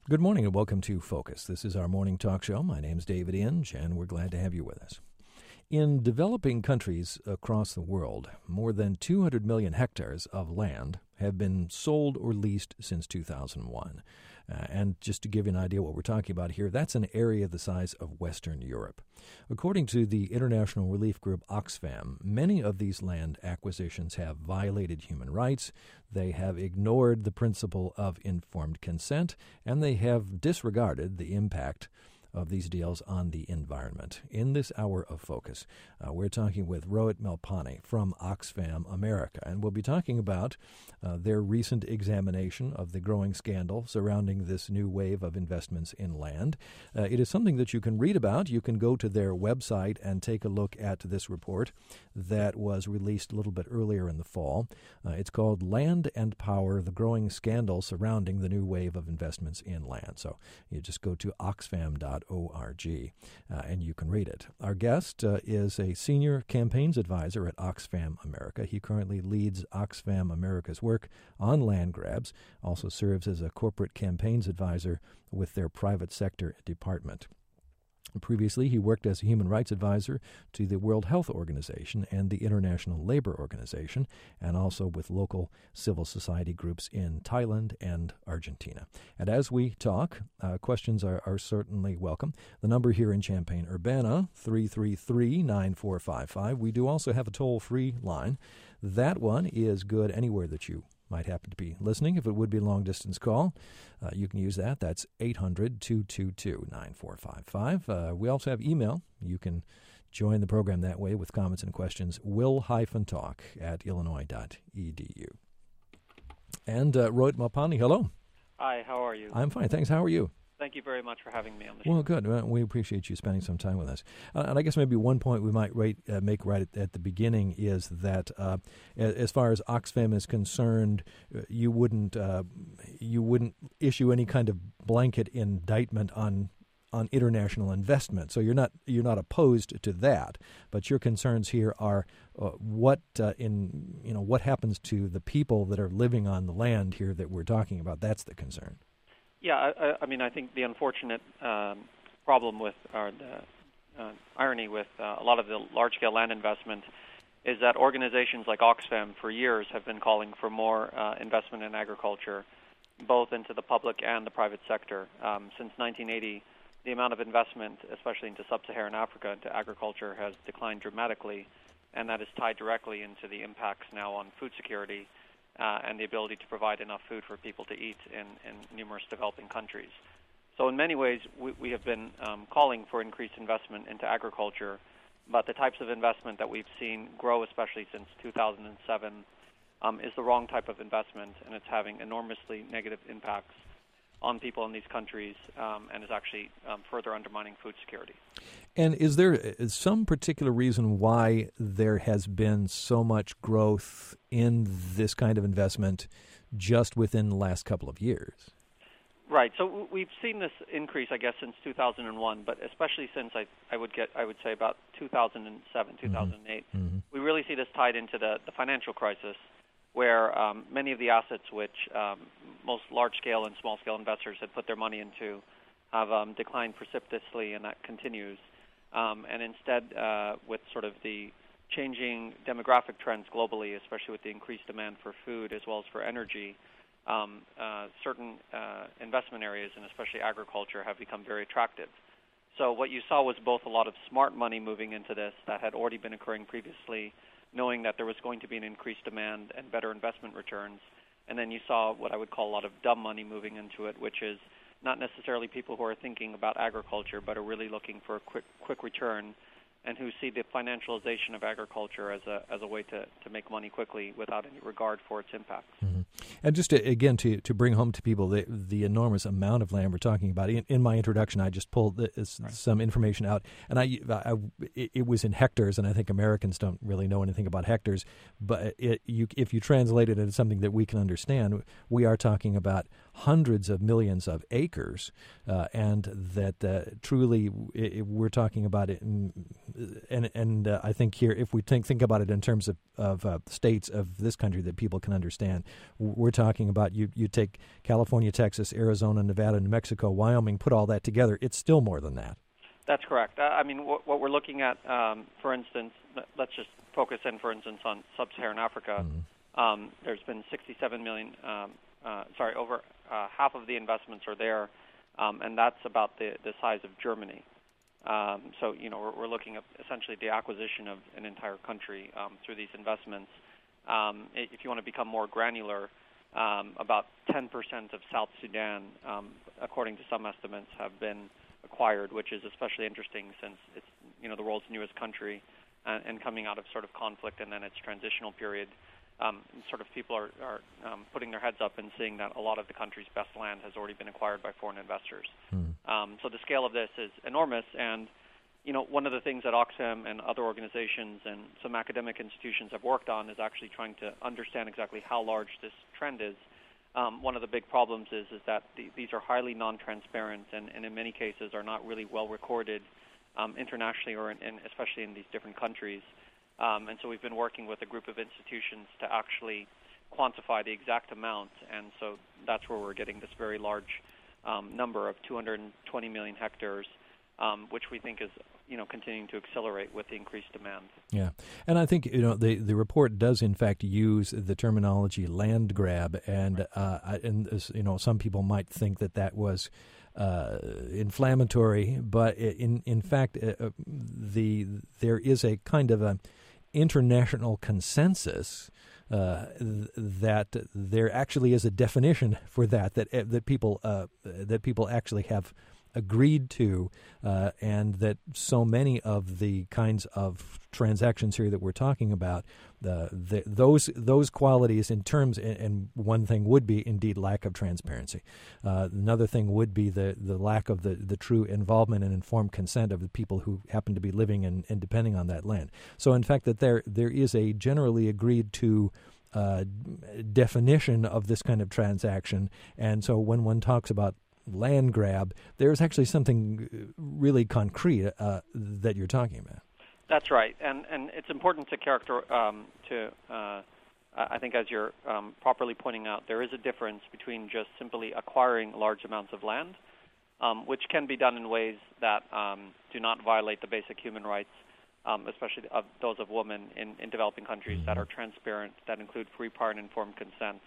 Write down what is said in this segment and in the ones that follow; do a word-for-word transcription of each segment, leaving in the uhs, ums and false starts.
Good morning and welcome to Focus. This is our morning talk show. My name is David Inge, and we're glad to have you with us. In developing countries across the world, more than two hundred million hectares of land have been sold or leased since two thousand one. Uh, and just to give you an idea what we're talking about here, that's an area the size of Western Europe. According to the international relief group Oxfam, many of these land acquisitions have violated human rights, they have ignored the principle of informed consent, and they have disregarded the impact of these deals on the environment. In this hour of Focus, uh, we're talking with Rohit Malpani from Oxfam America, and we'll be talking about uh, their recent examination of the growing scandal surrounding this new wave of investments in land. Uh, it is something that you can read about. You can go to their website and take a look at this report that was released a little bit earlier in the fall. Uh, it's called Land and Power, the Growing Scandal Surrounding the New Wave of Investments in Land. So you just go to oxfam dot org, uh, and you can read it. Our guest uh, is a senior campaigns advisor at Oxfam America. He currently leads Oxfam America's work on land grabs, also serves as a corporate campaigns advisor with their private sector department. Previously, he worked as a human rights advisor to the World Health Organization and the International Labor Organization, and also with local civil society groups in Thailand and Argentina. And as we talk, uh, questions are, are certainly welcome. The number here in Champaign-Urbana, three three three, nine four five five. We do also have a toll-free line. That one is good anywhere that you might happen to be listening. If it would be a long-distance call, uh, you can use that. That's eight hundred, two two two, nine four five five. Uh, we also have email. You can join the program that way with comments and questions, will-talk at illinois dot e d u. And uh, Rohit Malpani, hello. Hi, how are you? I'm fine, thanks. How are you? Thank you very much for having me on the show. Well, good. Well, we appreciate you spending some time with us. Uh, and I guess maybe one point we might rate, uh, make right at, at the beginning is that uh, as far as Oxfam is concerned, uh, you wouldn't uh, you wouldn't issue any kind of blanket indictment on on international investment. So you're not you're not opposed to that, but your concerns here are uh, what uh, in you know what happens to the people that are living on the land here that we're talking about. That's the concern. Yeah, I, I mean, I think the unfortunate um, problem with, or the uh, irony with uh, a lot of the large-scale land investment is that organizations like Oxfam for years have been calling for more uh, investment in agriculture, both into the public and the private sector. Um, since nineteen eighty, the amount of investment, especially into sub-Saharan Africa, into agriculture has declined dramatically, and that is tied directly into the impacts now on food security Uh, and the ability to provide enough food for people to eat in, in numerous developing countries. So in many ways, we, we have been um, calling for increased investment into agriculture, but the types of investment that we've seen grow, especially since two thousand seven, um, is the wrong type of investment, and it's having enormously negative impacts on people in these countries, um, and is actually um, further undermining food security. And is there some particular reason why there has been so much growth in this kind of investment just within the last couple of years? Right. So we've seen this increase, I guess, since two thousand one, but especially since I, I would get, I would say about two thousand seven, two thousand eight. Mm-hmm. We really see this tied into the, the financial crisis, where um, many of the assets which um, most large-scale and small-scale investors had put their money into have um, declined precipitously, and that continues. Um, and instead, uh, with sort of the changing demographic trends globally, especially with the increased demand for food as well as for energy, um, uh, certain uh, investment areas, and especially agriculture, have become very attractive. So what you saw was both a lot of smart money moving into this that had already been occurring previously, knowing that there was going to be an increased demand and better investment returns. And then you saw what I would call a lot of dumb money moving into it, which is not necessarily people who are thinking about agriculture, but are really looking for a quick quick return, and who see the financialization of agriculture as a as a way to, to make money quickly without any regard for its impacts. Mm-hmm. And just to, again, to, to bring home to people the, the enormous amount of land we're talking about, in, in my introduction, I just pulled this, right. some information out, and I, I it, it was in hectares, and I think Americans don't really know anything about hectares, but it, you, if you translate it into something that we can understand, we are talking about hundreds of millions of acres, uh, and that uh, truly it, we're talking about it, in, and and uh, I think here, if we think think about it in terms of, of uh, states of this country that people can understand, we're we're talking about, you, you take California, Texas, Arizona, Nevada, New Mexico, Wyoming, put all that together, it's still more than that. That's correct. Uh, I mean, what, what we're looking at, um, for instance, let's just focus in, for instance, on sub-Saharan Africa. Mm-hmm. Um, there's been sixty-seven million, um, uh, sorry, over uh, half of the investments are there, um, and that's about the, the size of Germany. Um, so, you know, we're, we're looking at essentially the acquisition of an entire country um, through these investments. Um, if you want to become more granular, um, about ten percent of South Sudan, um, according to some estimates, have been acquired, which is especially interesting since it's, you know, the world's newest country and, and coming out of sort of conflict and then its transitional period. Um, sort of people are, are um, putting their heads up and seeing that a lot of the country's best land has already been acquired by foreign investors. Hmm. Um, so the scale of this is enormous, and you know, one of the things that Oxfam and other organizations and some academic institutions have worked on is actually trying to understand exactly how large this trend is. Um, one of the big problems is is that the, these are highly non-transparent and, and in many cases are not really well recorded um, internationally or in, in, especially in these different countries. Um, and so we've been working with a group of institutions to actually quantify the exact amount, and so that's where we're getting this very large um, number of two hundred twenty million hectares, um, which we think is, you know, continuing to accelerate with the increased demand. Yeah, and I think, you know, the the report does in fact use the terminology land grab, and uh, and you know, some people might think that that was Uh, inflammatory, but in in fact, uh, the there is a kind of a international consensus uh, th- that there actually is a definition for that that uh, that people uh, that people actually have agreed to, uh, and that so many of the kinds of transactions here that we're talking about, the, the those those qualities in terms, and, and one thing would be indeed lack of transparency. Uh, another thing would be the, the lack of the, the true involvement and informed consent of the people who happen to be living and, and depending on that land. So in fact, that there there is a generally agreed to uh, definition of this kind of transaction, and so when one talks about land grab, there's actually something really concrete uh, that you're talking about. That's right, and and it's important to character um, to uh, I think, as you're um, properly pointing out, there is a difference between just simply acquiring large amounts of land, um, which can be done in ways that um, do not violate the basic human rights, um, especially of those of women in, in developing countries, that are transparent, that include free, prior, and informed consent.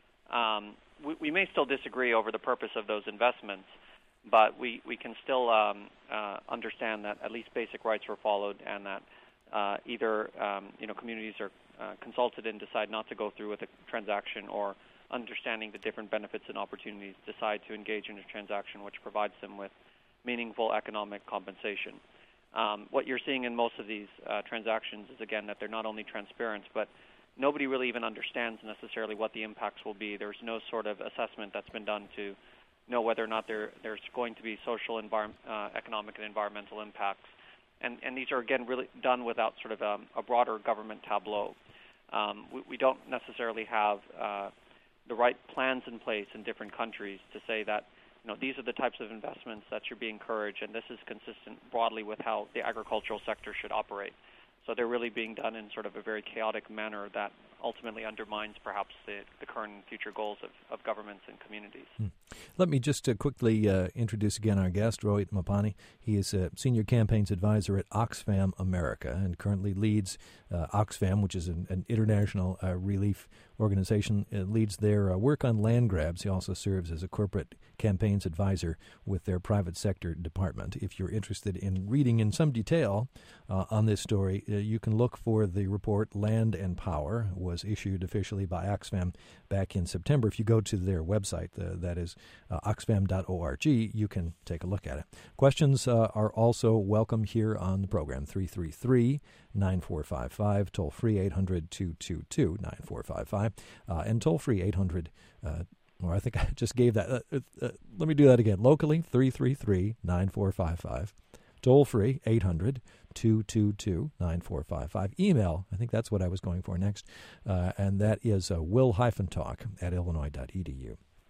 Um, we, we may still disagree over the purpose of those investments, but we, we can still um, uh, understand that at least basic rights were followed, and that uh, either um, you know communities are uh, consulted and decide not to go through with a transaction, or understanding the different benefits and opportunities, decide to engage in a transaction which provides them with meaningful economic compensation. Um, what you're seeing in most of these uh, transactions is, again, that they're not only transparent, but nobody really even understands necessarily what the impacts will be. There's no sort of assessment that's been done to know whether or not there, there's going to be social, envir- uh, economic, and environmental impacts. And, and these are, again, really done without sort of um, a broader government tableau. Um, we, we don't necessarily have uh, the right plans in place in different countries to say that, you know, these are the types of investments that should be encouraged, and this is consistent broadly with how the agricultural sector should operate. So they're really being done in sort of a very chaotic manner that ultimately undermines perhaps the, the current and future goals of, of governments and communities. Hmm. Let me just uh, quickly uh, introduce again our guest, Rohit Mapani. He is a Senior Campaigns Advisor at Oxfam America and currently leads uh, Oxfam, which is an, an international uh, relief organization. It leads their uh, work on land grabs. He also serves as a corporate campaigns advisor with their private sector department. If you're interested in reading in some detail uh, on this story, uh, you can look for the report Land and Power. It was issued officially by Oxfam back in September. If you go to their website, uh, that is uh, oxfam dot org, you can take a look at it. Questions uh, are also welcome here on the program. three three three, nine four five five, toll free eight hundred, two two two, nine four five five, uh, and toll free eight hundred, uh, or I think I just gave that. Uh, uh, let me do that again. Locally, three three three, nine four five five. Toll free, eight hundred, two two two, nine four five five. Email, I think that's what I was going for next, uh, and that is uh, will-talk at illinois dot e d u.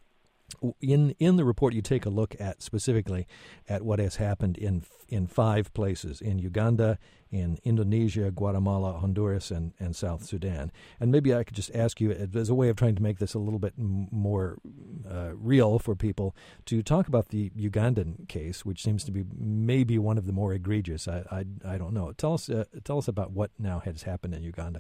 In in the report, you take a look at specifically at what has happened in in five places: in Uganda, in Indonesia, Guatemala, Honduras, and, and South Sudan. And maybe I could just ask you, as a way of trying to make this a little bit m- more uh, real for people, to talk about the Ugandan case, which seems to be maybe one of the more egregious. I I, I don't know. Tell us uh, tell us about what now has happened in Uganda.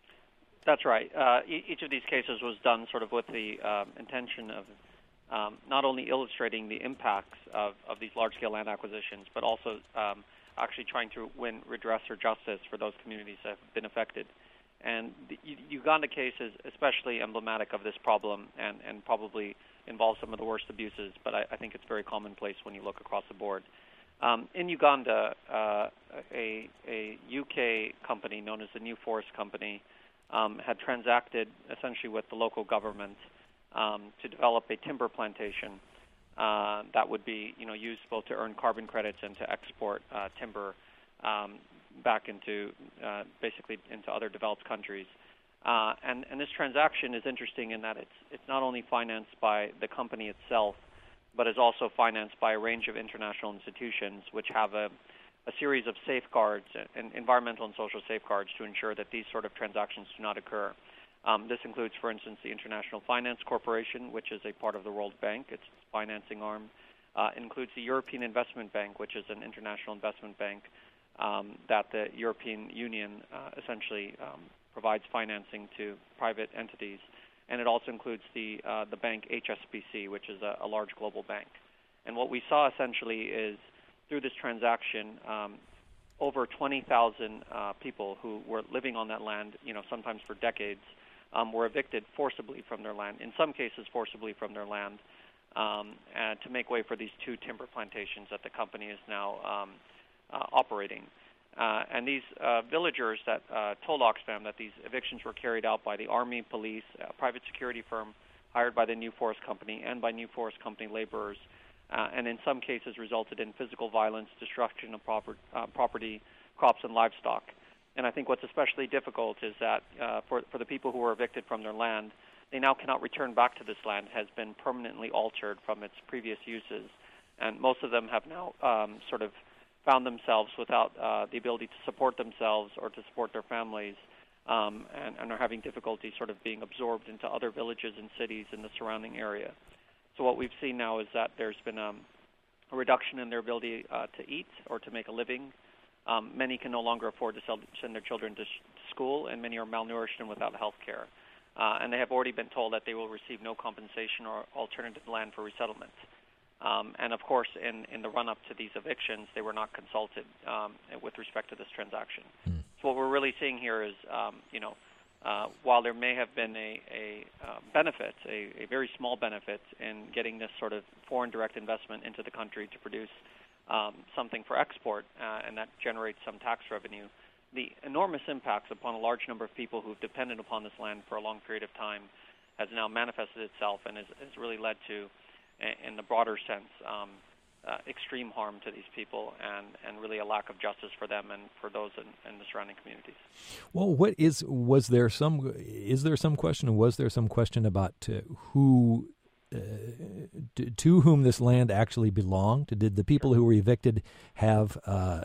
That's right. Uh, e- each of these cases was done sort of with the um, intention of Um, not only illustrating the impacts of, of these large-scale land acquisitions, but also um, actually trying to win redress or justice for those communities that have been affected. And the U- Uganda case is especially emblematic of this problem and, and probably involves some of the worst abuses, but I, I think it's very commonplace when you look across the board. Um, in Uganda, uh, a, a U K company known as the New Forest Company um, had transacted essentially with the local government Um, to develop a timber plantation uh, that would be, you know, used both to earn carbon credits and to export uh, timber um, back into uh, basically into other developed countries. Uh, and, and this transaction is interesting in that it's it's not only financed by the company itself, but is also financed by a range of international institutions which have a, a series of safeguards and environmental and social safeguards to ensure that these sort of transactions do not occur. Um, this includes, for instance, the International Finance Corporation, which is a part of the World Bank, its financing arm. Uh, it includes the European Investment Bank, which is an international investment bank um, that the European Union uh, essentially um, provides financing to private entities. And it also includes the uh, the bank H S B C, which is a, a large global bank. And what we saw essentially is through this transaction, um, over twenty thousand uh, people who were living on that land, you know, sometimes for decades, Um, were evicted forcibly from their land, in some cases forcibly from their land, um, and to make way for these two timber plantations that the company is now um, uh, operating. Uh, and these uh, villagers that uh, told Oxfam that these evictions were carried out by the Army, police, a private security firm hired by the New Forest Company, and by New Forest Company laborers, uh, and in some cases resulted in physical violence, destruction of proper, uh, property, crops, and livestock. And I think what's especially difficult is that uh, for, for the people who were evicted from their land, they now cannot return back to this land. It has been permanently altered from its previous uses. And most of them have now um, sort of found themselves without uh, the ability to support themselves or to support their families, um, and, and are having difficulty sort of being absorbed into other villages and cities in the surrounding area. So what we've seen now is that there's been um, a reduction in their ability uh, to eat or to make a living. Um, many can no longer afford to sell, send their children to, sh- to school, and many are malnourished and without health care. Uh, and they have already been told that they will receive no compensation or alternative land for resettlement. Um, and, of course, in, in the run-up to these evictions, they were not consulted um, with respect to this transaction. Mm. So what we're really seeing here is, um, you know, uh, while there may have been a, a uh, benefit, a, a very small benefit in getting this sort of foreign direct investment into the country to produce Um, something for export, uh, and that generates some tax revenue, the enormous impacts upon a large number of people who've depended upon this land for a long period of time has now manifested itself and has, has really led to, in the broader sense, um, uh, extreme harm to these people and, and really a lack of justice for them and for those in, in the surrounding communities. Well, what is was there some is there some question was there some question about uh, who Uh, to, to whom this land actually belonged? Did the people who were evicted have, uh,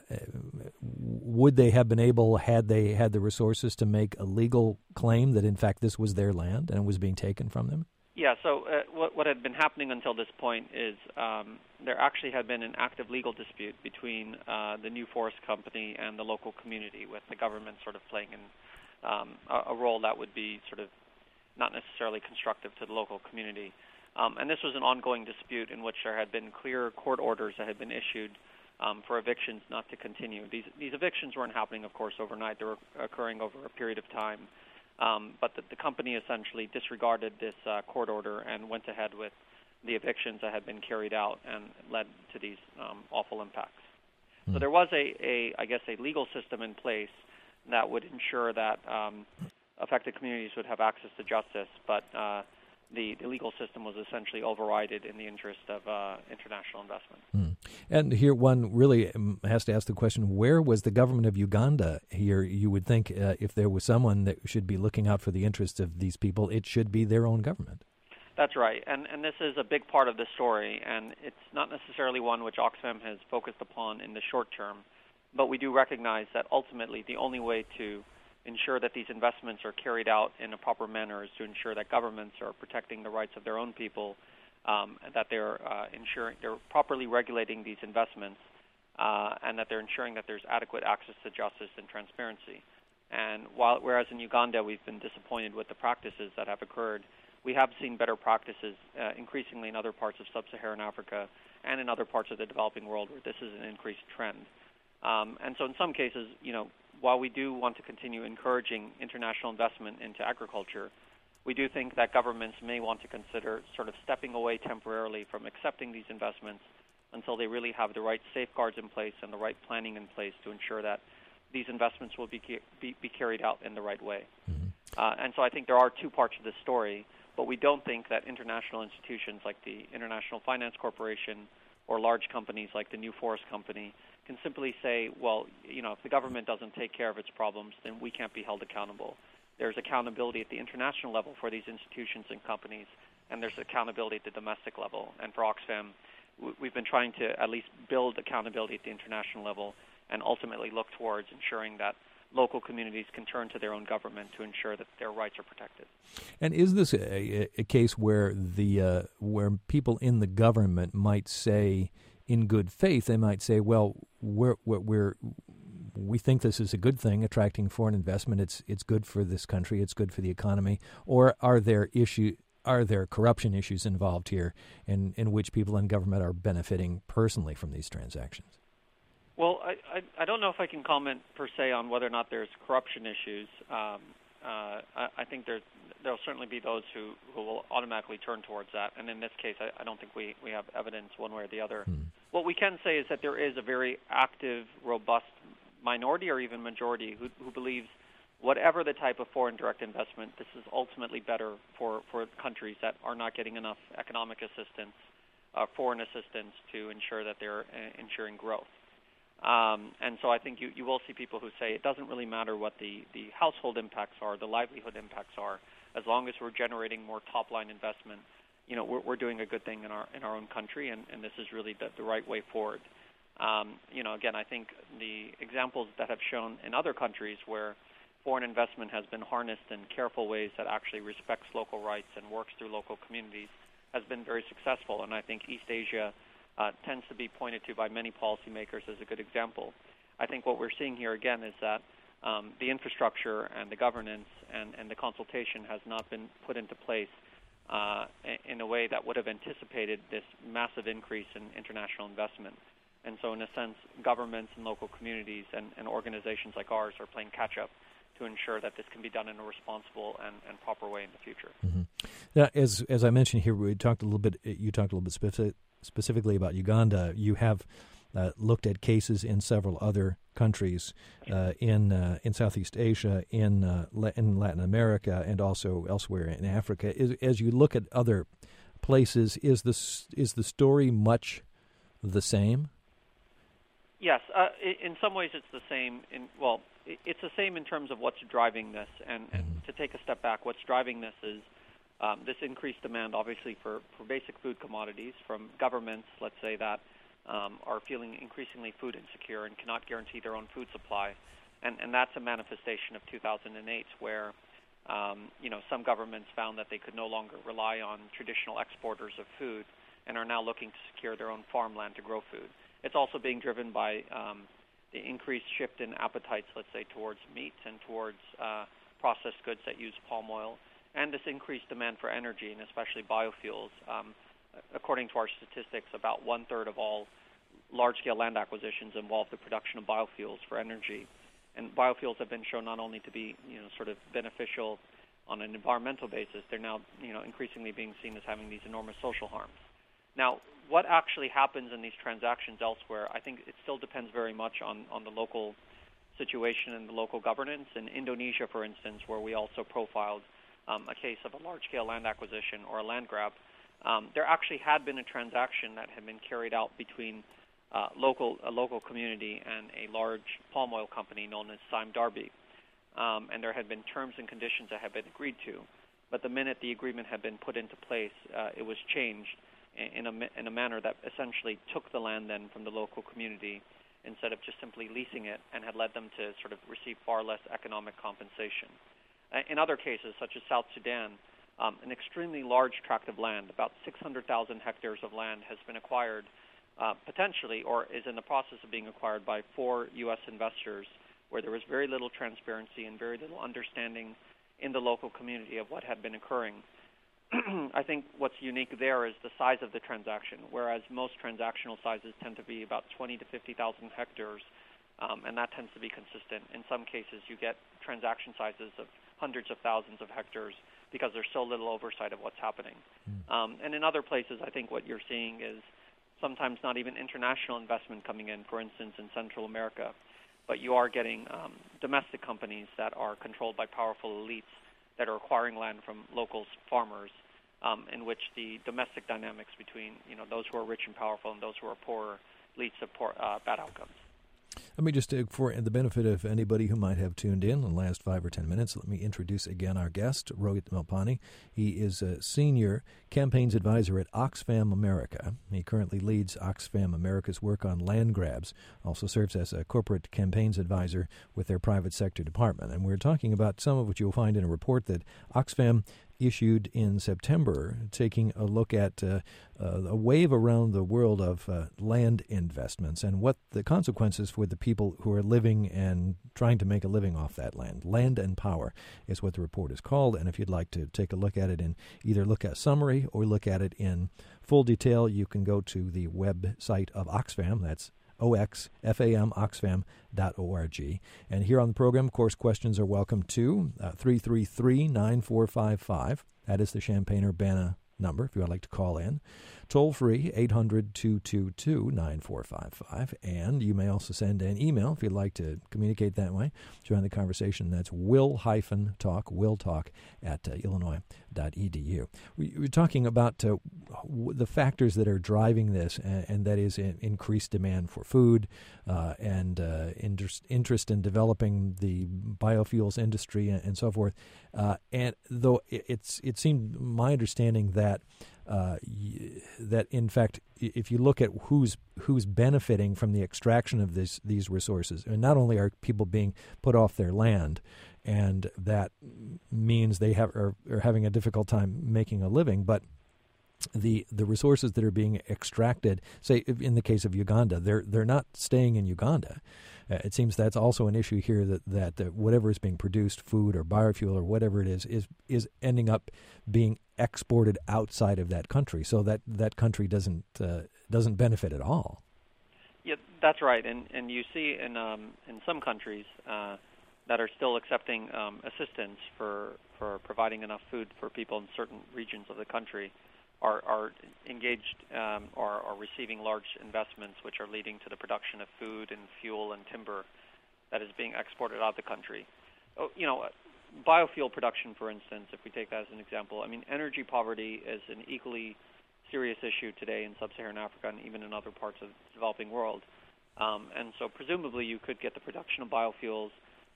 would they have been able, had they had the resources, to make a legal claim that in fact this was their land and it was being taken from them? Yeah, so uh, what, what had been happening until this point is um, there actually had been an active legal dispute between uh, the New Forest Company and the local community, with the government sort of playing in, um, a, a role that would be sort of not necessarily constructive to the local community. Um, and this was an ongoing dispute in which there had been clear court orders that had been issued um, for evictions not to continue. These, these evictions weren't happening, of course, overnight. They were occurring over a period of time. Um, but the, the company essentially disregarded this uh, court order and went ahead with the evictions that had been carried out and led to these um, awful impacts. Mm. So there was, a, a, I guess, a legal system in place that would ensure that um, affected communities would have access to justice, but uh, The, the legal system was essentially overridden in the interest of uh, international investment. Hmm. And here one really has to ask the question, where was the government of Uganda here? You would think uh, if there was someone that should be looking out for the interests of these people, it should be their own government. That's right, and and this is a big part of the story, and it's not necessarily one which Oxfam has focused upon in the short term, but we do recognize that ultimately the only way to ensure that these investments are carried out in a proper manner is to ensure that governments are protecting the rights of their own people, um, and that they're uh, ensuring they're properly regulating these investments, uh, and that they're ensuring that there's adequate access to justice and transparency. And while whereas in Uganda we've been disappointed with the practices that have occurred, we have seen better practices uh, increasingly in other parts of sub-Saharan Africa and in other parts of the developing world where this is an increased trend. Um, and so in some cases, you know, while we do want to continue encouraging international investment into agriculture, we do think that governments may want to consider sort of stepping away temporarily from accepting these investments until they really have the right safeguards in place and the right planning in place to ensure that these investments will be, be, be carried out in the right way. Mm-hmm. Uh, and so I think there are two parts of this story. But we don't think that international institutions like the International Finance Corporation or large companies like the New Forest Company can simply say, well, you know, if the government doesn't take care of its problems, then we can't be held accountable. There's accountability at the international level for these institutions and companies, and there's accountability at the domestic level. And for Oxfam, we've been trying to at least build accountability at the international level and ultimately look towards ensuring that local communities can turn to their own government to ensure that their rights are protected. And is this a, a case where the uh, where people in the government might say, in good faith, they might say, well, we're, we're we think this is a good thing, attracting foreign investment. It's it's good for this country. It's good for the economy. Or are there issue are there corruption issues involved here, in in which people in government are benefiting personally from these transactions? Well, I, I, I don't know if I can comment per se on whether or not there's corruption issues. Um, uh, I, I think there's, there'll certainly be those who, who will automatically turn towards that. And in this case, I, I don't think we, we have evidence one way or the other. Hmm. What we can say is that there is a very active, robust minority or even majority who, who believes whatever the type of foreign direct investment, this is ultimately better for, for countries that are not getting enough economic assistance, uh, foreign assistance to ensure that they're uh, ensuring growth. Um, and so I think you, you will see people who say it doesn't really matter what the, the household impacts are, the livelihood impacts are, as long as we're generating more top-line investment, you know, we're, we're doing a good thing in our in our own country, and, and this is really the, the right way forward. Um, you know, again, I think the examples that have shown in other countries where foreign investment has been harnessed in careful ways that actually respects local rights and works through local communities has been very successful, and I think East Asia Uh, tends to be pointed to by many policymakers as a good example. I think what we're seeing here again is that um, the infrastructure and the governance and, and the consultation has not been put into place uh, in a way that would have anticipated this massive increase in international investment. And so in a sense, governments and local communities and, and organizations like ours are playing catch-up to ensure that this can be done in a responsible and, and proper way in the future. Mm-hmm. Now, as as I mentioned here, we talked a little bit. You talked a little bit specific, specifically about Uganda. You have uh, looked at cases in several other countries, uh, in uh, in Southeast Asia, in uh, in Latin America, and also elsewhere in Africa. Is, as you look at other places, is this is the story much the same? Yes, uh, in some ways it's the same. In well, it's the same in terms of what's driving this. And, and mm-hmm. to take a step back, what's driving this is um, this increased demand, obviously, for, for basic food commodities from governments, let's say, that um, are feeling increasingly food insecure and cannot guarantee their own food supply. And, and that's a manifestation of two thousand eight, where um, you know some governments found that they could no longer rely on traditional exporters of food and are now looking to secure their own farmland to grow food. It's also being driven by um, the increased shift in appetites, let's say, towards meat and towards uh, processed goods that use palm oil, and this increased demand for energy, and especially biofuels. Um, according to our statistics, about one-third of all large-scale land acquisitions involve the production of biofuels for energy. And biofuels have been shown not only to be, you know, sort of beneficial on an environmental basis, they're now, you know, increasingly being seen as having these enormous social harms. Now, what actually happens in these transactions elsewhere, I think it still depends very much on, on the local situation and the local governance. In Indonesia, for instance, where we also profiled um, a case of a large-scale land acquisition or a land grab, um, there actually had been a transaction that had been carried out between uh, local a local community and a large palm oil company known as Sime Darby. Um, and there had been terms and conditions that had been agreed to. But the minute the agreement had been put into place, uh, it was changed in a, in a manner that essentially took the land then from the local community instead of just simply leasing it, and had led them to sort of receive far less economic compensation. Uh, in other cases, such as South Sudan, um, an extremely large tract of land, about six hundred thousand hectares of land, has been acquired uh, potentially or is in the process of being acquired by four U S investors, where there was very little transparency and very little understanding in the local community of what had been occurring. I think what's unique there is the size of the transaction, whereas most transactional sizes tend to be about twenty to fifty thousand hectares, um, and that tends to be consistent. In some cases, you get transaction sizes of hundreds of thousands of hectares because there's so little oversight of what's happening. Mm. Um, and in other places, I think what you're seeing is sometimes not even international investment coming in, for instance, in Central America, but you are getting um, domestic companies that are controlled by powerful elites that are acquiring land from local farmers, um, in which the domestic dynamics between you know those who are rich and powerful and those who are poorer leads to poor, uh, bad outcomes. Let me just, uh, for the benefit of anybody who might have tuned in in the last five or ten minutes, let me introduce again our guest, Rohit Malpani. He is a senior campaigns advisor at Oxfam America. He currently leads Oxfam America's work on land grabs, also serves as a corporate campaigns advisor with their private sector department. And we're talking about some of what you'll find in a report that Oxfam issued in September, taking a look at uh, uh, a wave around the world of uh, land investments and what the consequences for the people who are living and trying to make a living off that land. Land and Power is what the report is called, and if you'd like to take a look at it and either look at a summary or look at it in full detail, you can go to the website of Oxfam. That's O X F A M, oxfam dot org. And here on the program, of course, questions are welcome too. Uh, three three three, nine four five five. That is the Champaign-Urbana number if you would like to call in. Toll free, eight hundred, two two two, nine four five five. And you may also send an email if you'd like to communicate that way. Join the conversation. That's will-talk, will-talk at uh, illinois dot e d u. We, we're talking about uh, w- the factors that are driving this, and, and that is in, increased demand for food uh, and uh, interest, interest in developing the biofuels industry and, and so forth. Uh, and though it, it's it seemed my understanding that Uh, that in fact, if you look at who's who's benefiting from the extraction of this, these resources, and not only are people being put off their land, and that means they have are, are having a difficult time making a living, but the the resources that are being extracted, say in the case of Uganda, they're they're not staying in Uganda. Uh, it seems that's also an issue here, that that uh, whatever is being produced, food or biofuel or whatever it is, is is ending up being exported outside of that country, so that that country doesn't uh, doesn't benefit at all. Yeah, that's right, and and you see in um, in some countries uh, that are still accepting um, assistance for for providing enough food for people in certain regions of the country, are are engaged um, or are receiving large investments, which are leading to the production of food and fuel and timber that is being exported out of the country. Oh, you know, biofuel production, for instance, if we take that as an example, I mean, energy poverty is an equally serious issue today in sub-Saharan Africa and even in other parts of the developing world. Um, and so presumably you could get the production of biofuels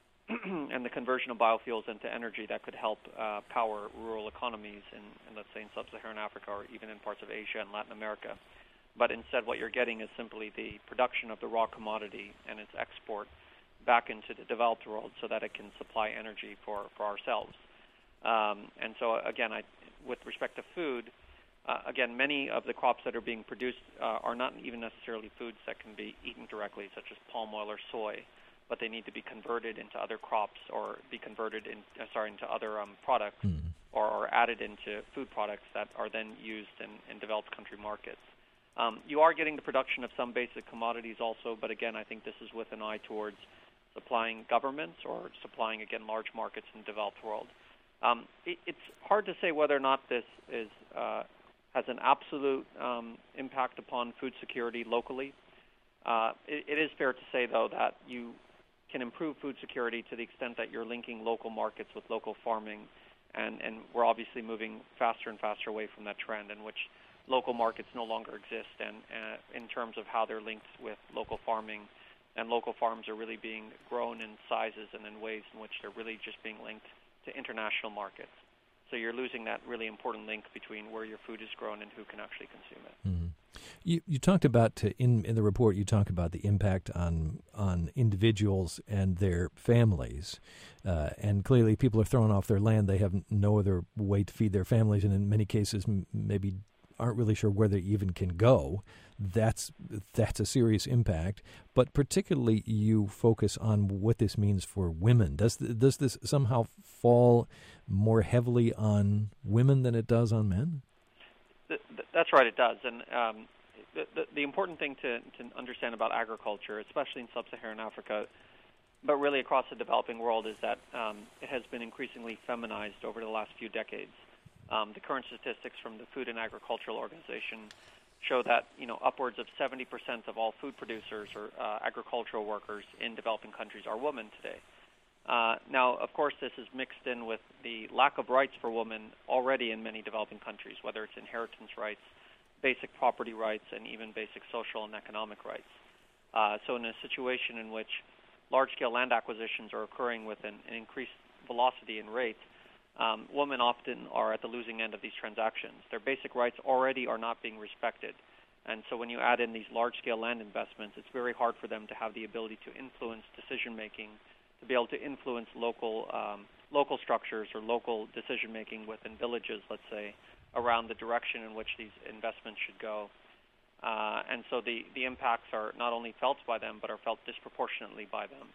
and the conversion of biofuels into energy that could help uh, power rural economies in, in, let's say, in sub-Saharan Africa or even in parts of Asia and Latin America. But instead what you're getting is simply the production of the raw commodity and its export back into the developed world so that it can supply energy for, for ourselves. Um, and so, again, I, with respect to food, uh, again, many of the crops that are being produced uh, are not even necessarily foods that can be eaten directly, such as palm oil or soy, but they need to be converted into other crops or be converted in, uh, sorry, into other um, products mm. or, or added into food products that are then used in, in developed country markets. Um, you are getting the production of some basic commodities also, but again, I think this is with an eye towards supplying governments or supplying, again, large markets in the developed world. Um, it, it's hard to say whether or not this is uh, has an absolute um, impact upon food security locally. Uh, it, it is fair to say, though, that you can improve food security to the extent that you're linking local markets with local farming, and, and we're obviously moving faster and faster away from that trend in which local markets no longer exist, and uh, in terms of how they're linked with local farming, and local farms are really being grown in sizes and in ways in which they're really just being linked to international markets. So you're losing that really important link between where your food is grown and who can actually consume it. Mm-hmm. You you talked about uh, in in the report. You talk about the impact on on individuals and their families, uh, and clearly people are thrown off their land. They have no other way to feed their families, and in many cases, m- maybe aren't really sure where they even can go. That's that's a serious impact. But particularly, you focus on what this means for women. Does th- does this somehow fall more heavily on women than it does on men? That's right, it does. And um, the, the, the important thing to, to understand about agriculture, especially in sub-Saharan Africa, but really across the developing world, is that um, it has been increasingly feminized over the last few decades. Um, the current statistics from the Food and Agricultural Organization show that you know upwards of seventy percent of all food producers or uh, agricultural workers in developing countries are women today. Uh, now, of course, this is mixed in with the lack of rights for women already in many developing countries, whether it's inheritance rights, basic property rights, and even basic social and economic rights. Uh, so in a situation in which large-scale land acquisitions are occurring with an, an increased velocity and rate, um, women often are at the losing end of these transactions. Their basic rights already are not being respected. And so when you add in these large-scale land investments, it's very hard for them to have the ability to influence decision-making, to be able to influence local um, local structures or local decision-making within villages, let's say, around the direction in which these investments should go. Uh, and so the, the impacts are not only felt by them, but are felt disproportionately by them.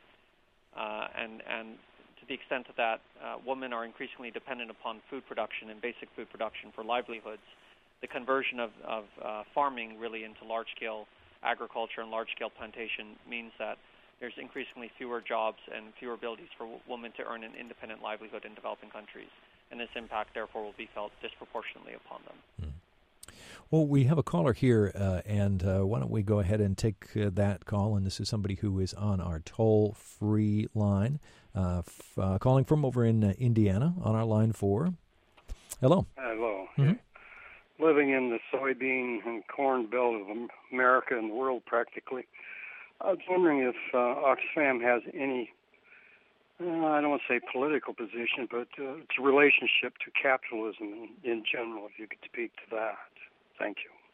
Uh, and, and to the extent that uh, women are increasingly dependent upon food production and basic food production for livelihoods, the conversion of, of uh, farming really into large-scale agriculture and large-scale plantation means that there's increasingly fewer jobs and fewer abilities for w- women to earn an independent livelihood in developing countries. And this impact, therefore, will be felt disproportionately upon them. Mm. Well, we have a caller here, uh, and uh, why don't we go ahead and take uh, that call? And this is somebody who is on our toll-free line, uh, f- uh, calling from over in uh, Indiana on our line four. Hello. Hello. Mm-hmm. Living in the soybean and corn belt of America and the world practically, I was wondering if uh, Oxfam has any, uh, I don't want to say political position, but uh, its relationship to capitalism in, in general, if you could speak to that. Thank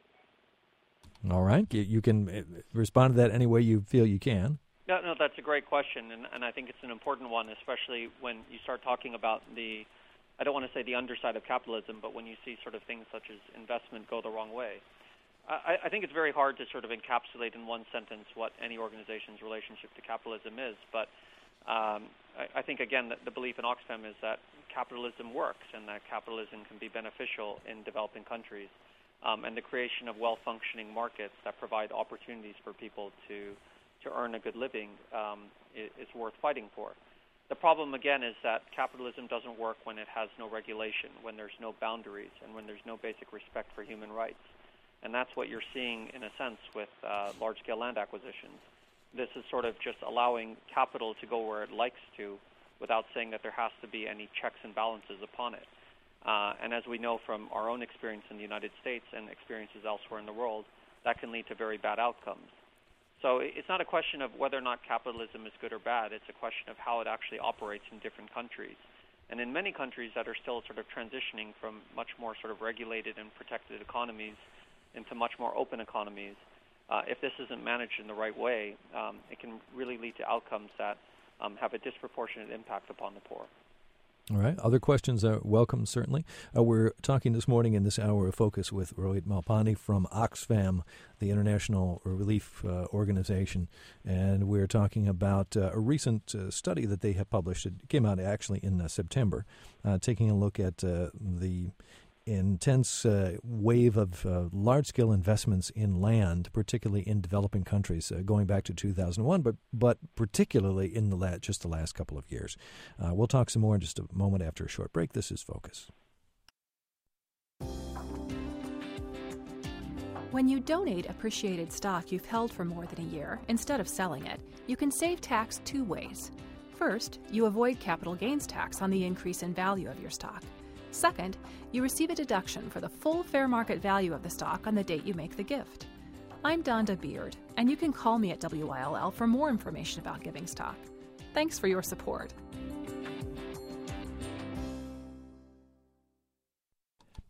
you. All right. You, you can respond to that any way you feel you can. No, no, that's a great question, and, and I think it's an important one, especially when you start talking about the, I don't want to say the underside of capitalism, but when you see sort of things such as investment go the wrong way. I, I think it's very hard to sort of encapsulate in one sentence what any organization's relationship to capitalism is, but um, I, I think, again, that the belief in Oxfam is that capitalism works and that capitalism can be beneficial in developing countries, um, and the creation of well-functioning markets that provide opportunities for people to, to earn a good living um, is, is worth fighting for. The problem, again, is that capitalism doesn't work when it has no regulation, when there's no boundaries, and when there's no basic respect for human rights. And that's what you're seeing, in a sense, with uh, large-scale land acquisitions. This is sort of just allowing capital to go where it likes to without saying that there has to be any checks and balances upon it. Uh, and as we know from our own experience in the United States and experiences elsewhere in the world, that can lead to very bad outcomes. So it's not a question of whether or not capitalism is good or bad. It's a question of how it actually operates in different countries. And in many countries that are still sort of transitioning from much more sort of regulated and protected economies into much more open economies, uh, if this isn't managed in the right way, um, it can really lead to outcomes that um, have a disproportionate impact upon the poor. All right. Other questions are welcome, certainly. Uh, we're talking this morning in this hour of focus with Rohit Malpani from Oxfam, the International Relief uh, Organization, and we're talking about uh, a recent uh, study that they have published. It came out actually in uh, September, uh, taking a look at uh, the intense uh, wave of uh, large-scale investments in land, particularly in developing countries, uh, going back to two thousand one, but but particularly in the la- just the last couple of years. Uh, we'll talk some more in just a moment after a short break. This is Focus. When you donate appreciated stock you've held for more than a year, instead of selling it, you can save tax two ways. First, you avoid capital gains tax on the increase in value of your stock. Second, you receive a deduction for the full fair market value of the stock on the date you make the gift. I'm Donda Beard, and you can call me at W I L L for more information about giving stock. Thanks for your support.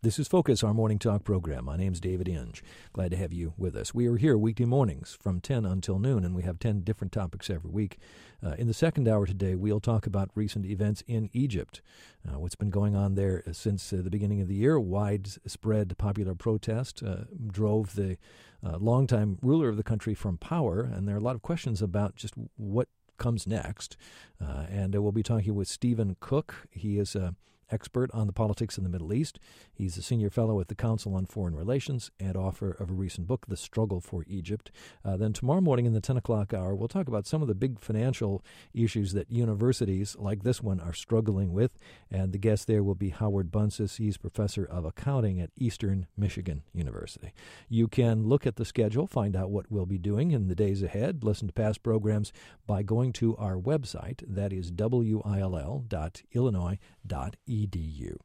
This is Focus, our morning talk program. My name's David Inge. Glad to have you with us. We are here weekday mornings from ten until noon, and we have ten different topics every week. Uh, in the second hour today, we'll talk about recent events in Egypt, uh, what's been going on there since uh, the beginning of the year. Widespread popular protest uh, drove the uh, longtime ruler of the country from power, and there are a lot of questions about just what comes next. Uh, and uh, we'll be talking with Stephen Cook. He is a expert on the politics in the Middle East. He's a senior fellow at the Council on Foreign Relations and author of a recent book, The Struggle for Egypt. Uh, then tomorrow morning in the ten o'clock hour, we'll talk about some of the big financial issues that universities like this one are struggling with. And the guest there will be Howard Buncis. He's professor of accounting at Eastern Michigan University. You can look at the schedule, find out what we'll be doing in the days ahead, listen to past programs by going to our website. That is W I L L dot illinois dot e d u.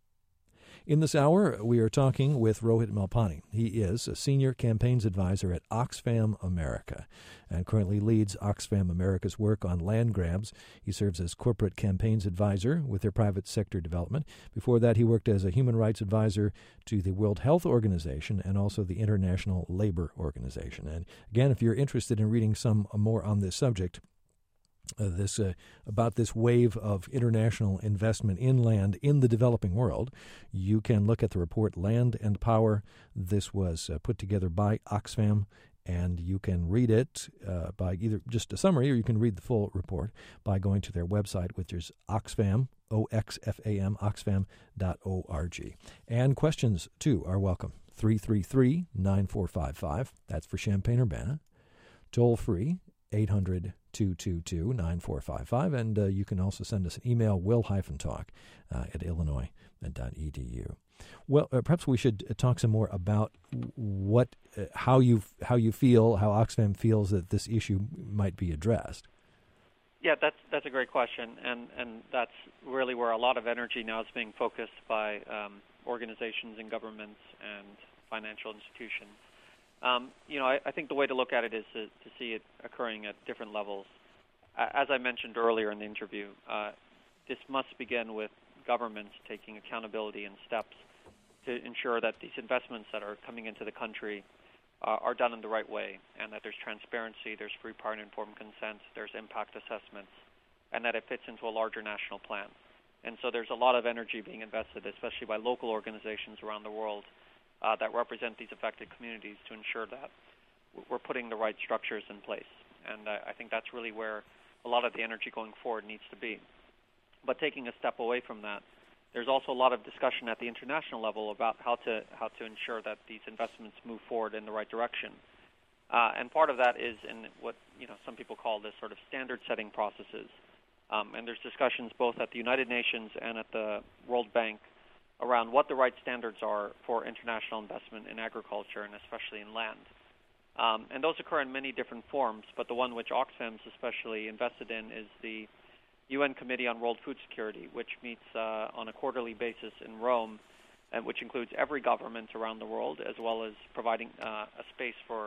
In this hour, we are talking with Rohit Malpani. He is a senior campaigns advisor at Oxfam America and currently leads Oxfam America's work on land grabs. He serves as corporate campaigns advisor with their private sector development. Before that, he worked as a human rights advisor to the World Health Organization and also the International Labor Organization. And again, if you're interested in reading some more on this subject, Uh, this uh, about this wave of international investment in land in the developing world, you can look at the report Land and Power. This was uh, put together by Oxfam, and you can read it uh, by either just a summary, or you can read the full report by going to their website, which is Oxfam, O X F A M, oxfam dot org. And questions, too, are welcome. three three three, nine four five five. That's for Champaign-Urbana. Toll free, eight hundred, two two two, nine four five five, and uh, you can also send us an email, will-talk uh, at illinois dot e d u. Well, uh, perhaps we should uh, talk some more about what, uh, how you how you feel, how Oxfam feels that this issue might be addressed. Yeah, that's that's a great question, and, and that's really where a lot of energy now is being focused by um, organizations and governments and financial institutions. Um, you know, I, I think the way to look at it is to, to see it occurring at different levels. Uh, as I mentioned earlier in the interview, uh, this must begin with governments taking accountability and steps to ensure that these investments that are coming into the country uh, are done in the right way, and that there's transparency, there's free, prior, and informed consent, there's impact assessments, and that it fits into a larger national plan. And so there's a lot of energy being invested, especially by local organizations around the world, Uh, that represent these affected communities to ensure that we're putting the right structures in place. And uh, I think that's really where a lot of the energy going forward needs to be. But taking a step away from that, there's also a lot of discussion at the international level about how to how to ensure that these investments move forward in the right direction. Uh, and part of that is in what you know some people call this sort of standard-setting processes. Um, and there's discussions both at the United Nations and at the World Bank around what the right standards are for international investment in agriculture and especially in land. Um, and those occur in many different forms, but the one which Oxfam's especially invested in is the U N Committee on World Food Security, which meets uh, on a quarterly basis in Rome, and which includes every government around the world, as well as providing uh, a space for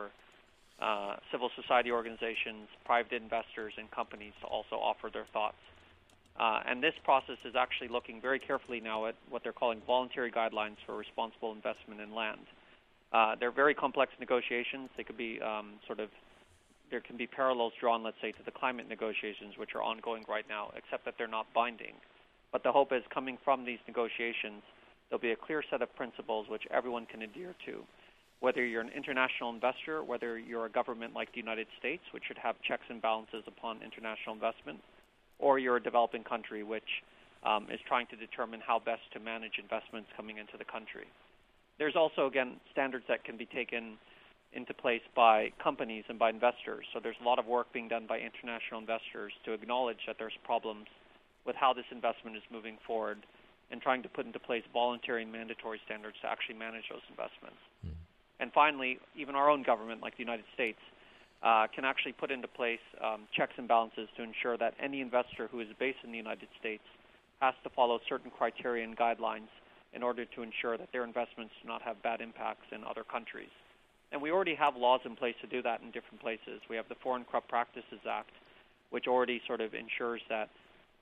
uh, civil society organizations, private investors, and companies to also offer their thoughts. Uh, and this process is actually looking very carefully now at what they're calling voluntary guidelines for responsible investment in land. Uh, they're very complex negotiations. They could be um, sort of, there can be parallels drawn, let's say, to the climate negotiations, which are ongoing right now, except that they're not binding. But the hope is coming from these negotiations, there'll be a clear set of principles which everyone can adhere to. Whether you're an international investor, whether you're a government like the United States, which should have checks and balances upon international investment, or you're a developing country which um, is trying to determine how best to manage investments coming into the country. There's also, again, standards that can be taken into place by companies and by investors. So there's a lot of work being done by international investors to acknowledge that there's problems with how this investment is moving forward and trying to put into place voluntary and mandatory standards to actually manage those investments. Mm. And finally, even our own government, like the United States, Uh, can actually put into place um, checks and balances to ensure that any investor who is based in the United States has to follow certain criteria and guidelines in order to ensure that their investments do not have bad impacts in other countries. And we already have laws in place to do that in different places. We have the Foreign Corrupt Practices Act, which already sort of ensures that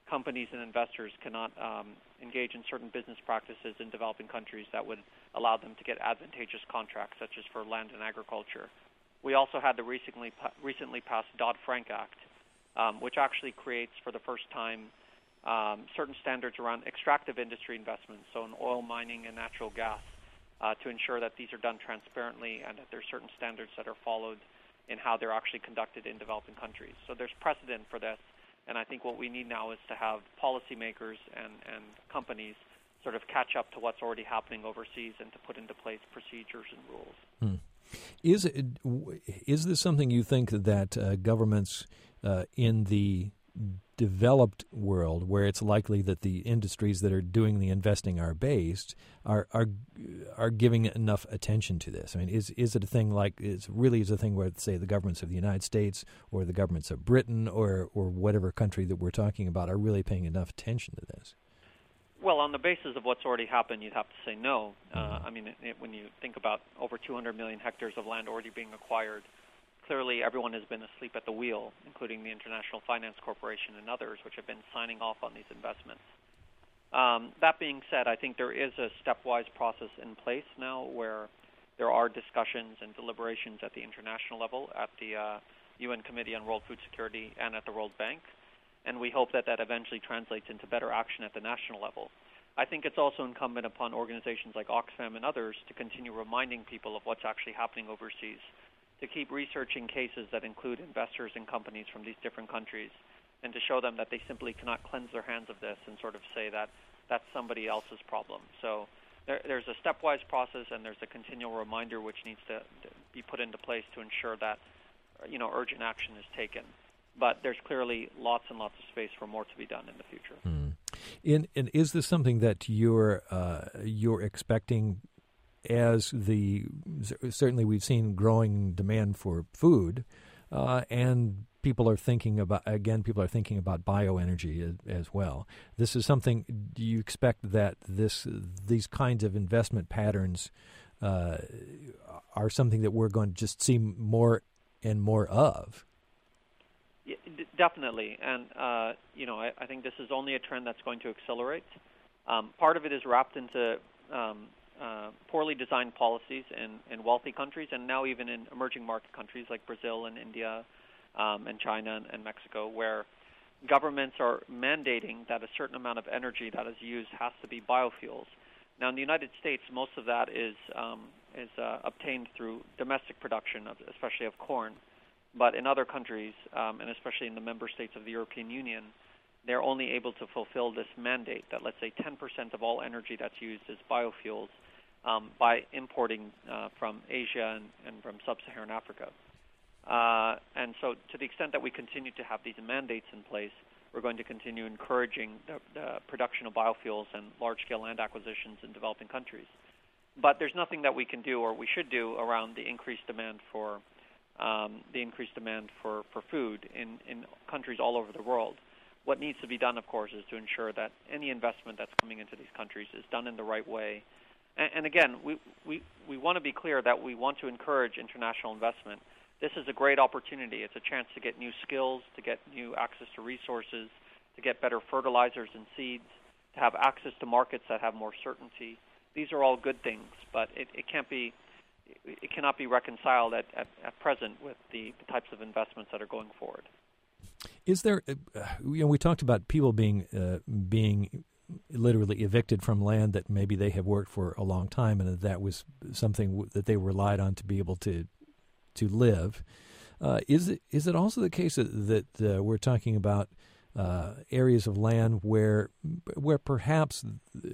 companies and investors cannot um, engage in certain business practices in developing countries that would allow them to get advantageous contracts, such as for land and agriculture. We also had the recently recently passed Dodd-Frank Act, um, which actually creates for the first time um, certain standards around extractive industry investments, so in oil mining and natural gas, uh, to ensure that these are done transparently and that there are certain standards that are followed in how they're actually conducted in developing countries. So there's precedent for this, and I think what we need now is to have policymakers and, and companies sort of catch up to what's already happening overseas and to put into place procedures and rules. Hmm. Is it, is this something you think that uh, governments uh, in the developed world, where it's likely that the industries that are doing the investing are based, are are are giving enough attention to this? I mean, is is it a thing like is really is a thing where, say, the governments of the United States or the governments of Britain or or whatever country that we're talking about are really paying enough attention to this? Well, on the basis of what's already happened, you'd have to say no. Uh, I mean, it, it, when you think about over two hundred million hectares of land already being acquired, clearly everyone has been asleep at the wheel, including the International Finance Corporation and others, which have been signing off on these investments. Um, that being said, I think there is a stepwise process in place now where there are discussions and deliberations at the international level, at the uh, U N Committee on World Food Security and at the World Bank. And we hope that that eventually translates into better action at the national level. I think it's also incumbent upon organizations like Oxfam and others to continue reminding people of what's actually happening overseas, to keep researching cases that include investors and companies from these different countries, and to show them that they simply cannot cleanse their hands of this and sort of say that that's somebody else's problem. So there, there's a stepwise process, and there's a continual reminder which needs to, to be put into place to ensure that, you know, urgent action is taken. But there's clearly lots and lots of space for more to be done in the future. Mm. In, and is this something that you're uh, you're expecting as the certainly we've seen growing demand for food, uh, and people are thinking about again people are thinking about bioenergy as, as well. This is something. Do you expect that this these kinds of investment patterns uh, are something that we're going to just see more and more of? Yeah, d- definitely, and uh, you know, I, I think this is only a trend that's going to accelerate. Um, part of it is wrapped into um, uh, poorly designed policies in, in wealthy countries, and now even in emerging market countries like Brazil and India um, and China and, and Mexico, where governments are mandating that a certain amount of energy that is used has to be biofuels. Now, in the United States, most of that is um, is uh, obtained through domestic production, of, especially of corn. But in other countries, um, and especially in the member states of the European Union, they're only able to fulfill this mandate that, let's say, ten percent of all energy that's used is biofuels um, by importing uh, from Asia and, and from sub-Saharan Africa. Uh, and so to the extent that we continue to have these mandates in place, we're going to continue encouraging the, the production of biofuels and large-scale land acquisitions in developing countries. But there's nothing that we can do or we should do around the increased demand for Um, the increased demand for, for food in, in countries all over the world. What needs to be done, of course, is to ensure that any investment that's coming into these countries is done in the right way. And, and again, we, we, we want to be clear that we want to encourage international investment. This is a great opportunity. It's a chance to get new skills, to get new access to resources, to get better fertilizers and seeds, to have access to markets that have more certainty. These are all good things, but it, it can't be it cannot be reconciled at, at, at present with the, the types of investments that are going forward. Is there, uh, you know, we talked about people being uh, being literally evicted from land that maybe they have worked for a long time, and that, that was something w- that they relied on to be able to to live. Uh, is it is it also the case that, that uh, we're talking about uh, areas of land where where perhaps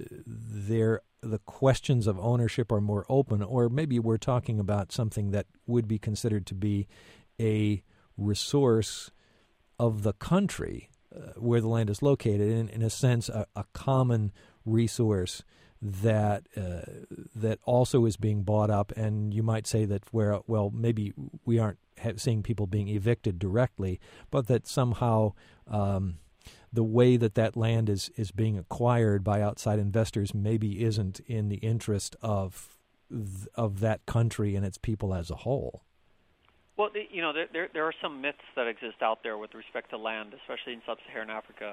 there the questions of ownership are more open, or maybe we're talking about something that would be considered to be a resource of the country uh, where the land is located, in, in a sense, a, a common resource that uh, that also is being bought up, and you might say that where, well, maybe we aren't ha- seeing people being evicted directly, but that somehow um, the way that that land is, is being acquired by outside investors maybe isn't in the interest of of that country and its people as a whole. Well, you know, there there are some myths that exist out there with respect to land, especially in sub-Saharan Africa. Hmm.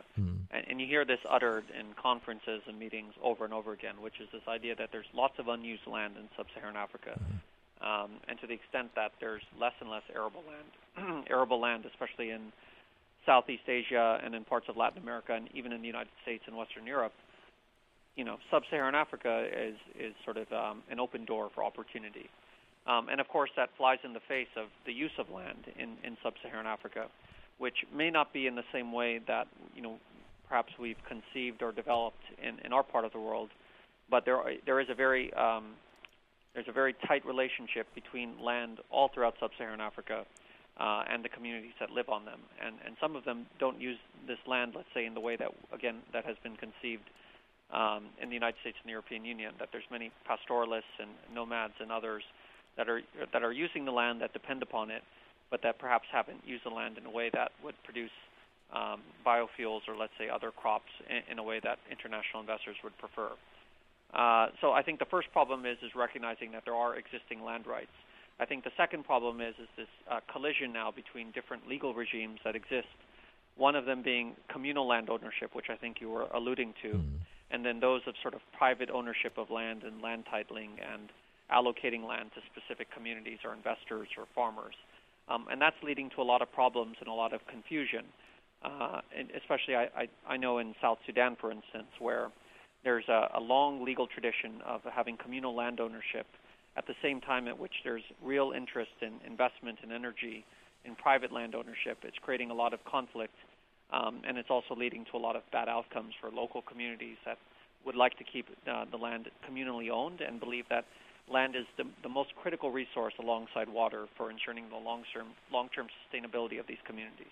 And, and you hear this uttered in conferences and meetings over and over again, which is this idea that there's lots of unused land in sub-Saharan Africa. Mm-hmm. Um, and to the extent that there's less and less arable land, arable land, especially in Southeast Asia and in parts of Latin America and even in the United States and Western Europe, you know, sub-Saharan Africa is, is sort of um, an open door for opportunity. Um, and, of course, that flies in the face of the use of land in, in sub-Saharan Africa, which may not be in the same way that, you know, perhaps we've conceived or developed in, in our part of the world, but there are, there is a very um, there's a very tight relationship between land all throughout sub-Saharan Africa uh, and the communities that live on them, and and some of them don't use this land, let's say, in the way that again that has been conceived um, in the United States and the European Union. That there's many pastoralists and nomads and others that are that are using the land, that depend upon it, but that perhaps haven't used the land in a way that would produce Um, biofuels or, let's say, other crops in, in a way that international investors would prefer. Uh, so I think the first problem is is recognizing that there are existing land rights. I think the second problem is is this uh, collision now between different legal regimes that exist, one of them being communal land ownership, which I think you were alluding to, mm. and then those of sort of private ownership of land and land titling and allocating land to specific communities or investors or farmers. Um, and that's leading to a lot of problems and a lot of confusion. Uh, and especially, I, I, I know in South Sudan, for instance, where there's a, a long legal tradition of having communal land ownership at the same time at which there's real interest in investment and energy in private land ownership. It's creating a lot of conflict, um, and it's also leading to a lot of bad outcomes for local communities that would like to keep uh, the land communally owned and believe that land is the, the most critical resource alongside water for ensuring the long-term, long-term sustainability of these communities.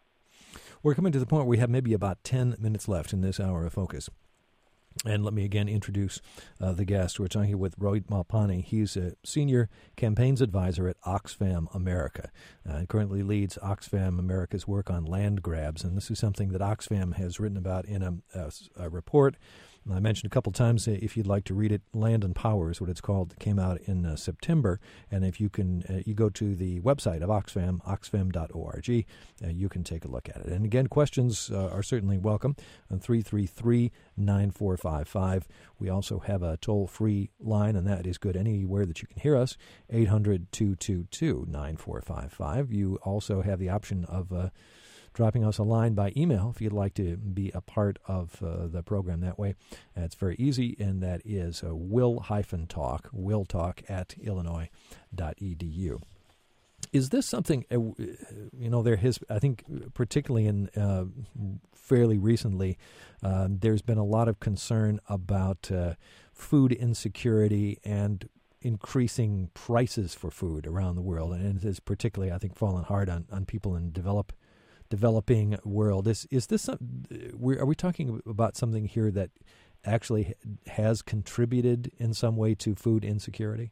We're coming to the point where we have maybe about ten minutes left in this hour of focus. And let me again introduce uh, the guest. We're talking with Rohit Malpani. He's a senior campaigns advisor at Oxfam America. Uh, currently leads Oxfam America's work on land grabs. And this is something that Oxfam has written about in a, a, a report. I mentioned a couple times, uh, if you'd like to read it, Land and Power is what it's called. It came out in uh, September, and if you can, uh, you go to the website of Oxfam, oxfam dot org, uh, you can take a look at it. And again, questions uh, are certainly welcome on three three three, nine four five five. We also have a toll-free line, and that is good anywhere that you can hear us, eight hundred, two two two, nine four five five. You also have the option of uh, dropping us a line by email if you'd like to be a part of uh, the program that way. Uh, it's very easy, and that is uh, will-talk, will-talk at illinois dot e d u. Is this something, uh, you know, there has, I think, particularly in uh, fairly recently, uh, there's been a lot of concern about uh, food insecurity and increasing prices for food around the world, and it has particularly, I think, fallen hard on, on people in develop developing world. Is is this some, are we talking about something here that actually has contributed in some way to food insecurity?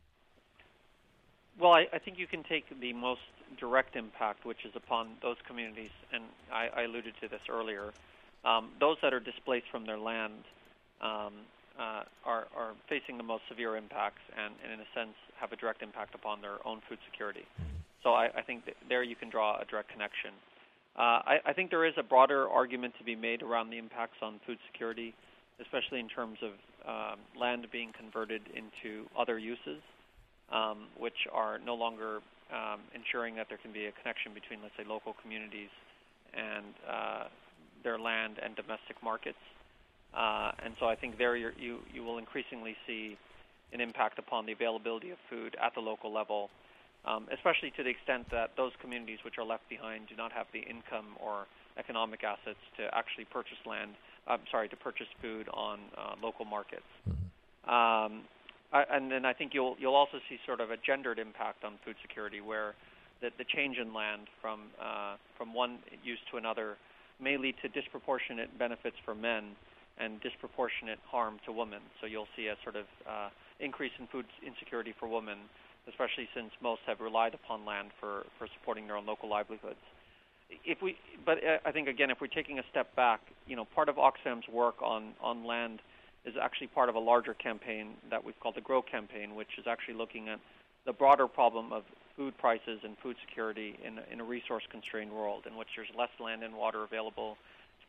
Well, I, I think you can take the most direct impact, which is upon those communities, and I, I alluded to this earlier. Um, those that are displaced from their land um, uh, are, are facing the most severe impacts, and, and in a sense have a direct impact upon their own food security. Mm-hmm. So I, I think that there you can draw a direct connection. Uh, I, I think there is a broader argument to be made around the impacts on food security, especially in terms of um, land being converted into other uses, um, which are no longer um, ensuring that there can be a connection between, let's say, local communities and uh, their land and domestic markets. Uh, and so I think there you're, you you will increasingly see an impact upon the availability of food at the local level, Um, especially to the extent that those communities which are left behind do not have the income or economic assets to actually purchase land, I'm sorry, to purchase food on uh, local markets. Mm-hmm. Um, I, and then I think you'll you'll also see sort of a gendered impact on food security, where the, the change in land from uh, from one use to another may lead to disproportionate benefits for men and disproportionate harm to women. So you'll see a sort of uh, increase in food insecurity for women, especially since most have relied upon land for, for supporting their own local livelihoods. If we, but I think, again, if we're taking a step back, you know, part of Oxfam's work on, on land is actually part of a larger campaign that we've called the GROW campaign, which is actually looking at the broader problem of food prices and food security in, in a resource-constrained world in which there's less land and water available. It's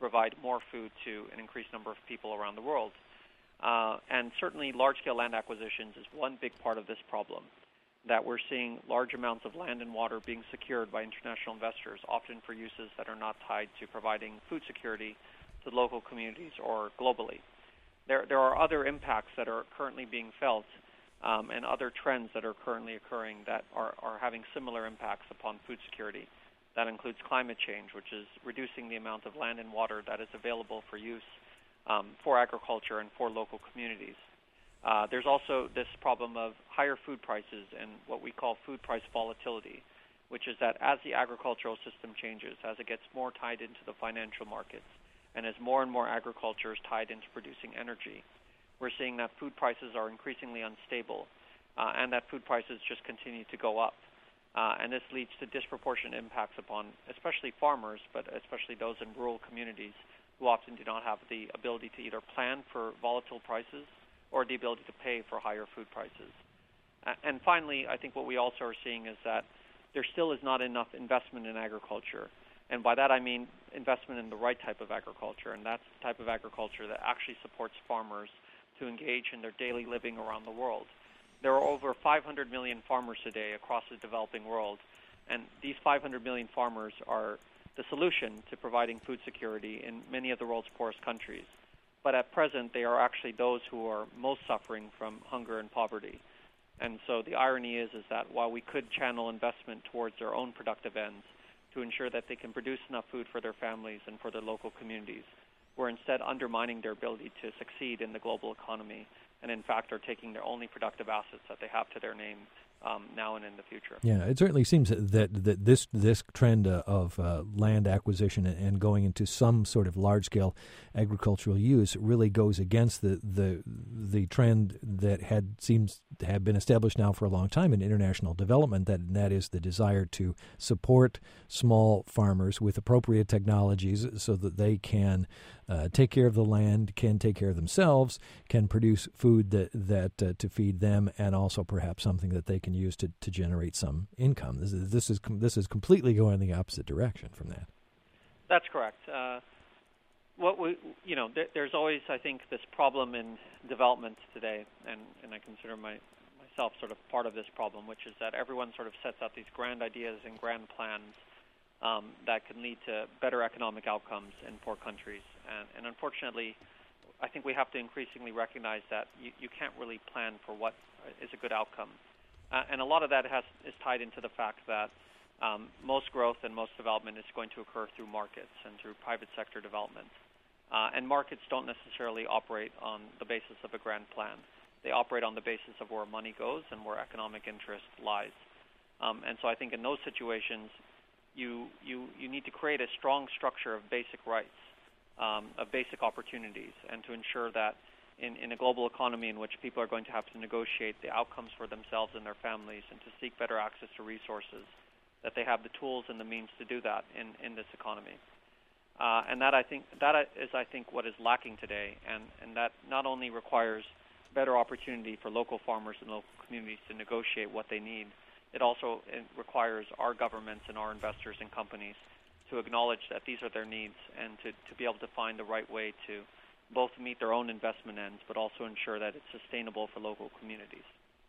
provide more food to an increased number of people around the world. Uh, and certainly large-scale land acquisitions is one big part of this problem, that we're seeing large amounts of land and water being secured by international investors, often for uses that are not tied to providing food security to local communities or globally. There, there are other impacts that are currently being felt um, and other trends that are currently occurring that are, are having similar impacts upon food security. That includes climate change, which is reducing the amount of land and water that is available for use um, for agriculture and for local communities. Uh, there's also this problem of higher food prices and what we call food price volatility, which is that as the agricultural system changes, as it gets more tied into the financial markets, and as more and more agriculture is tied into producing energy, we're seeing that food prices are increasingly unstable uh, and that food prices just continue to go up. Uh, and this leads to disproportionate impacts upon especially farmers, but especially those in rural communities who often do not have the ability to either plan for volatile prices or the ability to pay for higher food prices. Uh, and finally, I think what we also are seeing is that there still is not enough investment in agriculture. And by that I mean investment in the right type of agriculture, and that's the type of agriculture that actually supports farmers to engage in their daily living around the world. There are over five hundred million farmers today across the developing world, and these five hundred million farmers are the solution to providing food security in many of the world's poorest countries. But at present, they are actually those who are most suffering from hunger and poverty. And so the irony is, is that while we could channel investment towards their own productive ends to ensure that they can produce enough food for their families and for their local communities, we're instead undermining their ability to succeed in the global economy, and in fact are taking their only productive assets that they have to their name um, now and in the future. Yeah, it certainly seems that, that this this trend uh, of uh, land acquisition and going into some sort of large-scale agricultural use really goes against the, the the trend that had seems to have been established now for a long time in international development, that that is the desire to support small farmers with appropriate technologies so that they can uh, take care of the land, can take care of themselves, can produce food that, that uh, to feed them, and also perhaps something that they can use to, to generate some income. This is this is this is completely going the opposite direction from that. That's correct. Uh, what we, you know, th- there's always, I think, this problem in development today, and, and I consider my, myself sort of part of this problem, which is that everyone sort of sets out these grand ideas and grand plans um, that can lead to better economic outcomes in poor countries. And, and unfortunately, I think we have to increasingly recognize that you, you can't really plan for what is a good outcome. Uh, and a lot of that has is tied into the fact that um, most growth and most development is going to occur through markets and through private sector development. Uh, and markets don't necessarily operate on the basis of a grand plan. They operate on the basis of where money goes and where economic interest lies. Um, and so I think in those situations, you, you, you need to create a strong structure of basic rights, um, of basic opportunities, and to ensure that In, in a global economy in which people are going to have to negotiate the outcomes for themselves and their families and to seek better access to resources, that they have the tools and the means to do that in, in this economy. Uh, and that I think that is I think what is lacking today, and, and that not only requires better opportunity for local farmers and local communities to negotiate what they need, it also it requires our governments and our investors and companies to acknowledge that these are their needs and to, to be able to find the right way to both meet their own investment ends, but also ensure that it's sustainable for local communities.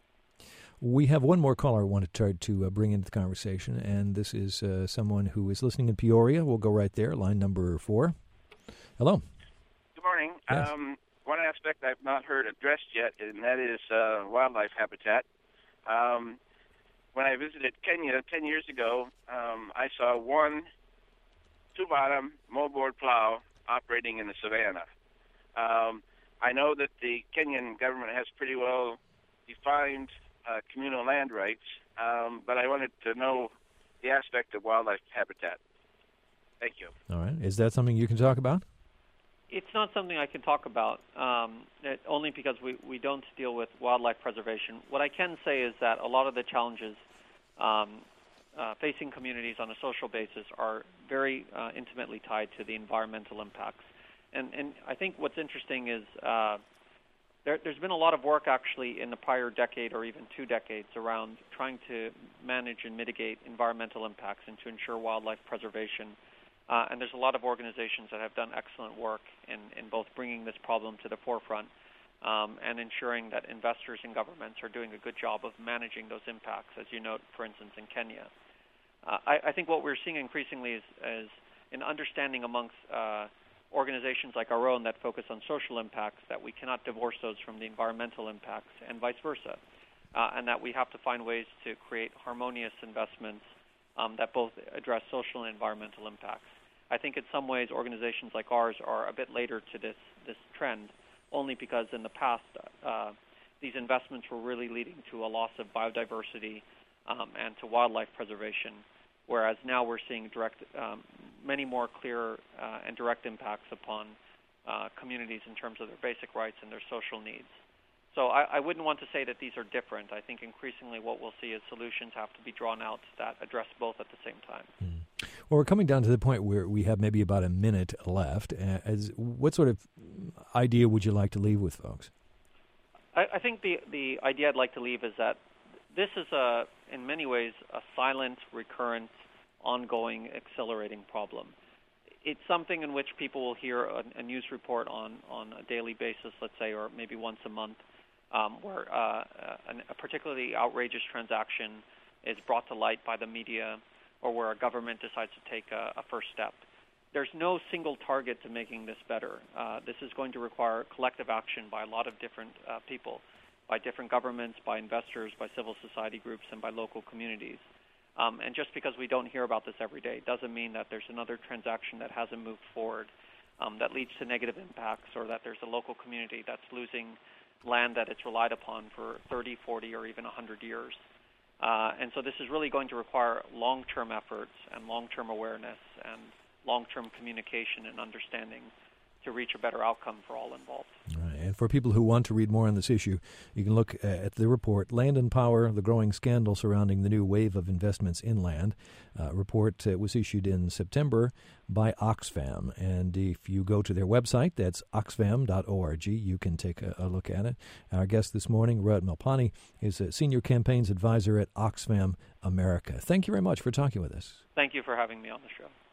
We have one more caller I want to try to uh, bring into the conversation, and this is uh, someone who is listening in Peoria. We'll go right there, line number four. Hello. Good morning. Yes. Um, one aspect I've not heard addressed yet, and that is uh, wildlife habitat. Um, when I visited Kenya ten years ago, um, I saw one two-bottom moldboard plow operating in the savannah. Um, I know that the Kenyan government has pretty well defined uh, communal land rights, um, but I wanted to know the aspect of wildlife habitat. Thank you. All right. Is that something you can talk about? It's not something I can talk about, um, it, only because we, we don't deal with wildlife preservation. What I can say is that a lot of the challenges um, uh, facing communities on a social basis are very uh, intimately tied to the environmental impacts. And, and I think what's interesting is uh, there, there's been a lot of work actually in the prior decade or even two decades around trying to manage and mitigate environmental impacts and to ensure wildlife preservation Uh, and there's a lot of organizations that have done excellent work in, in both bringing this problem to the forefront um, and ensuring that investors and governments are doing a good job of managing those impacts, as you note, for instance, in Kenya. Uh, I, I think what we're seeing increasingly is, is an understanding amongst uh, organizations like our own that focus on social impacts that we cannot divorce those from the environmental impacts and vice versa, uh, and that we have to find ways to create harmonious investments um, that both address social and environmental impacts. I think in some ways organizations like ours are a bit later to this, this trend, only because in the past uh, these investments were really leading to a loss of biodiversity um, and to wildlife preservation, whereas now we're seeing direct, um, many more clear uh, and direct impacts upon uh, communities in terms of their basic rights and their social needs. So I, I wouldn't want to say that these are different. I think increasingly what we'll see is solutions have to be drawn out that address both at the same time. Mm. Well, we're coming down to the point where we have maybe about a minute left. Uh, as, what sort of idea would you like to leave with folks? I, I think the, the idea I'd like to leave is that this is, a, in many ways, a silent, recurrent, ongoing, accelerating problem. It's something in which people will hear a, a news report on, on a daily basis, let's say, or maybe once a month, um, where uh, a, a particularly outrageous transaction is brought to light by the media, or where a government decides to take a, a first step. There's no single target to making this better. Uh, this is going to require collective action by a lot of different uh, people, by different governments, by investors, by civil society groups, and by local communities. Um, and just because we don't hear about this every day doesn't mean that there's another transaction that hasn't moved forward um, that leads to negative impacts, or that there's a local community that's losing land that it's relied upon for thirty, forty, or even one hundred years. Uh, and so this is really going to require long-term efforts and long-term awareness and long-term communication and understanding to reach a better outcome for all involved. All right. And for people who want to read more on this issue, you can look at the report, Land and Power, the Growing Scandal Surrounding the New Wave of Investments in Land. Uh, report uh, was issued in September by Oxfam. And if you go to their website, that's oxfam dot org, you can take a, a look at it. Our guest this morning, Rohit Malpani, is a Senior Campaigns Advisor at Oxfam America. Thank you very much for talking with us. Thank you for having me on the show.